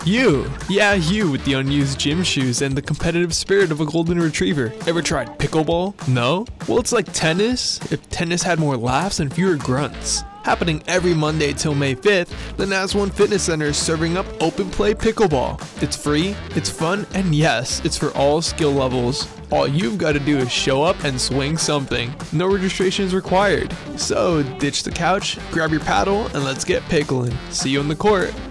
You! Yeah, you with the unused gym shoes and the competitive spirit of a golden retriever. Ever tried pickleball? No? Well, it's like tennis, if tennis had more laughs and fewer grunts. Happening every Monday till May 5th, the Naz One Fitness Center is serving up open play pickleball. It's free, it's fun, and yes, it's for all skill levels. All you've got to do is show up and swing something. No registration is required. So ditch the couch, grab your paddle, and let's get pickling. See you on the court.